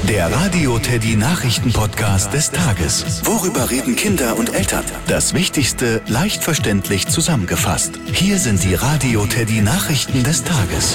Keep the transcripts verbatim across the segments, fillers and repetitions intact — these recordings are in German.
Der Radio Teddy Nachrichten-Podcast des Tages. Worüber reden Kinder und Eltern? Das Wichtigste leicht verständlich zusammengefasst. Hier sind die Radio Teddy Nachrichten des Tages.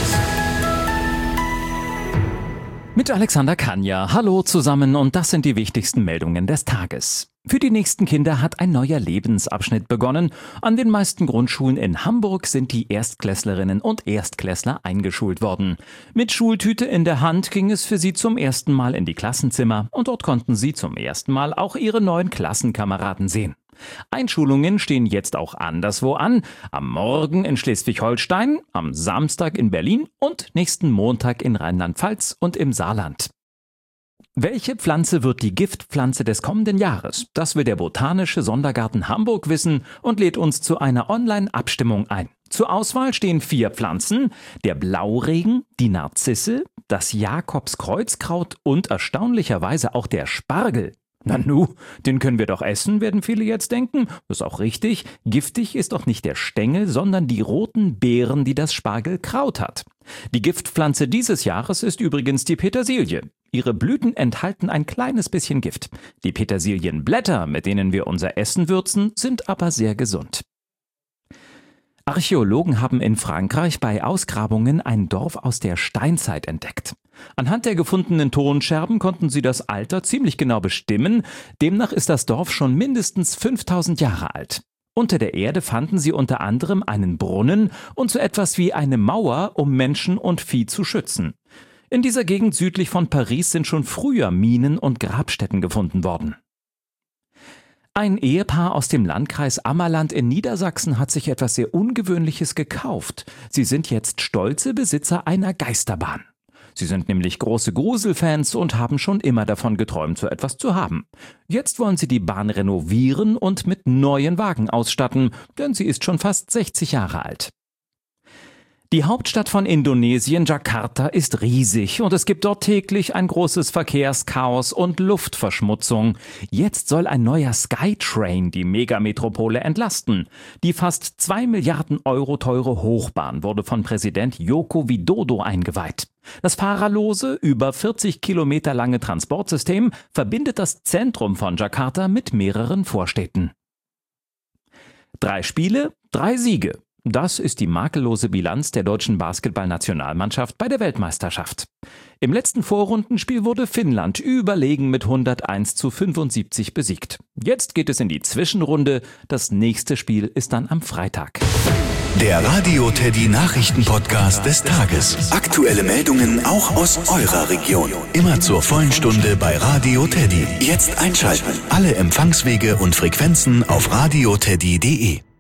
Mit Alexander Kania. Hallo zusammen und das sind die wichtigsten Meldungen des Tages. Für die nächsten Kinder hat ein neuer Lebensabschnitt begonnen. An den meisten Grundschulen in Hamburg sind die Erstklässlerinnen und Erstklässler eingeschult worden. Mit Schultüte in der Hand ging es für sie zum ersten Mal in die Klassenzimmer und dort konnten sie zum ersten Mal auch ihre neuen Klassenkameraden sehen. Einschulungen stehen jetzt auch anderswo an. Am Morgen in Schleswig-Holstein, am Samstag in Berlin und nächsten Montag in Rheinland-Pfalz und im Saarland. Welche Pflanze wird die Giftpflanze des kommenden Jahres? Das will der Botanische Sondergarten Hamburg wissen und lädt uns zu einer Online-Abstimmung ein. Zur Auswahl stehen vier Pflanzen: der Blauregen, die Narzisse, das Jakobskreuzkraut und erstaunlicherweise auch der Spargel. Nanu, den können wir doch essen, werden viele jetzt denken. Das ist auch richtig. Giftig ist doch nicht der Stängel, sondern die roten Beeren, die das Spargelkraut hat. Die Giftpflanze dieses Jahres ist übrigens die Petersilie. Ihre Blüten enthalten ein kleines bisschen Gift. Die Petersilienblätter, mit denen wir unser Essen würzen, sind aber sehr gesund. Archäologen haben in Frankreich bei Ausgrabungen ein Dorf aus der Steinzeit entdeckt. Anhand der gefundenen Tonscherben konnten sie das Alter ziemlich genau bestimmen. Demnach ist das Dorf schon mindestens fünftausend Jahre alt. Unter der Erde fanden sie unter anderem einen Brunnen und so etwas wie eine Mauer, um Menschen und Vieh zu schützen. In dieser Gegend südlich von Paris sind schon früher Minen und Grabstätten gefunden worden. Ein Ehepaar aus dem Landkreis Ammerland in Niedersachsen hat sich etwas sehr Ungewöhnliches gekauft. Sie sind jetzt stolze Besitzer einer Geisterbahn. Sie sind nämlich große Gruselfans und haben schon immer davon geträumt, so etwas zu haben. Jetzt wollen sie die Bahn renovieren und mit neuen Wagen ausstatten, denn sie ist schon fast sechzig Jahre alt. Die Hauptstadt von Indonesien, Jakarta, ist riesig und es gibt dort täglich ein großes Verkehrschaos und Luftverschmutzung. Jetzt soll ein neuer Skytrain die Megametropole entlasten. Die fast zwei Milliarden Euro teure Hochbahn wurde von Präsident Joko Widodo eingeweiht. Das fahrerlose, über vierzig Kilometer lange Transportsystem verbindet das Zentrum von Jakarta mit mehreren Vorstädten. Drei Spiele, drei Siege. Das ist die makellose Bilanz der deutschen Basketballnationalmannschaft bei der Weltmeisterschaft. Im letzten Vorrundenspiel wurde Finnland überlegen mit hunderteins zu fünfundsiebzig besiegt. Jetzt geht es in die Zwischenrunde. Das nächste Spiel ist dann am Freitag. Der Radio Teddy Nachrichten-Podcast des Tages. Aktuelle Meldungen auch aus eurer Region. Immer zur vollen Stunde bei Radio Teddy. Jetzt einschalten. Alle Empfangswege und Frequenzen auf radioteddy punkt de.